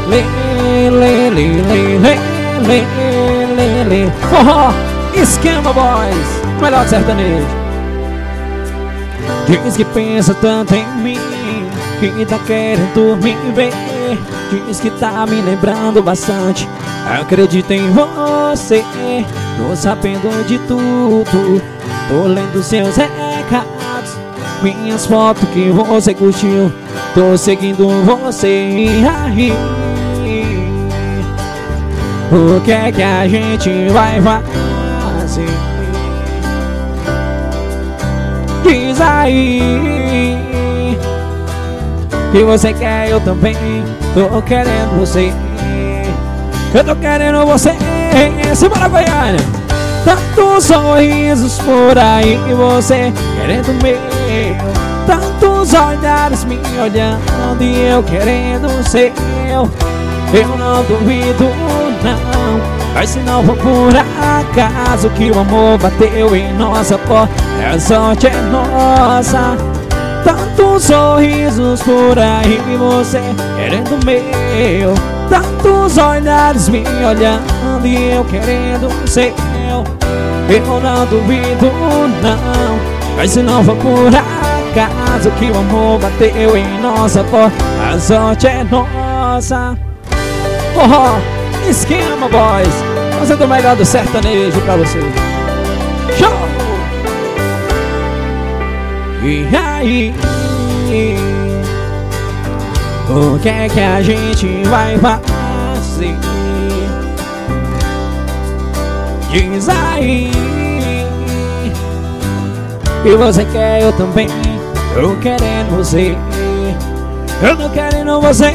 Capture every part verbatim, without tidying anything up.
lê, lê, lê, lê, lê, lê, lê, lê. Forró, Esquema Boys, melhor sertanejo. Diz que pensa tanto em mim, que tá querendo me ver. Diz que tá me lembrando bastante. Acredito em você, tô sabendo de tudo. Tô lendo seus recados, minhas fotos que você curtiu. Tô seguindo você e aí, o que é que a gente vai fazer? Diz aí que você quer, eu também tô querendo você. Eu tô querendo você. Simbora, Goiânia. Tantos sorrisos por aí, você querendo o meu. Tantos olhares me olhando e eu querendo o seu. Eu não duvido, não, mas se não for por acaso que o amor bateu em nossa porta, a sorte é nossa. Tantos sorrisos por aí, você querendo o meu. Tantos olhares me olhando e eu querendo o seu. Eu não duvido, não, mas se não for por acaso que o amor bateu em nossa porta, a sorte é nossa. Forró, Esquema Boys, fazendo o melhor do sertanejo pra você. Show! E aí, o que é que a gente vai fazer? Diz aí que você quer, eu também tô querendo você. Eu tô querendo você.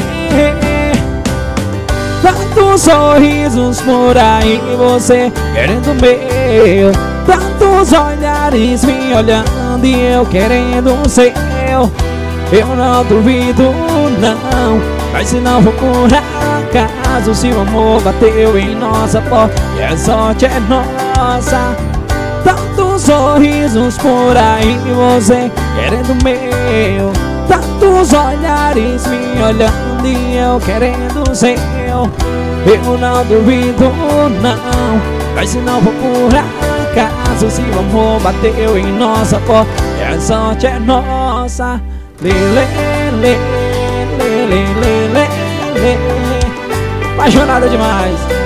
Tantos sorrisos por aí, você querendo o meu. Tantos olhares me olhando e eu querendo o seu. Eu não duvido, não, mas se não for por acaso, se o amor bateu em nossa porta e a sorte é nossa. Tantos sorrisos por aí, você querendo o meu. Tantos olhares me olhando e eu querendo o seu. Eu não duvido, não, mas se não for por acaso, se o amor bateu em nossa porta e a sorte é nossa. Lê, lê, lê, lê, lê, lê, lê, lê. Apaixonada demais.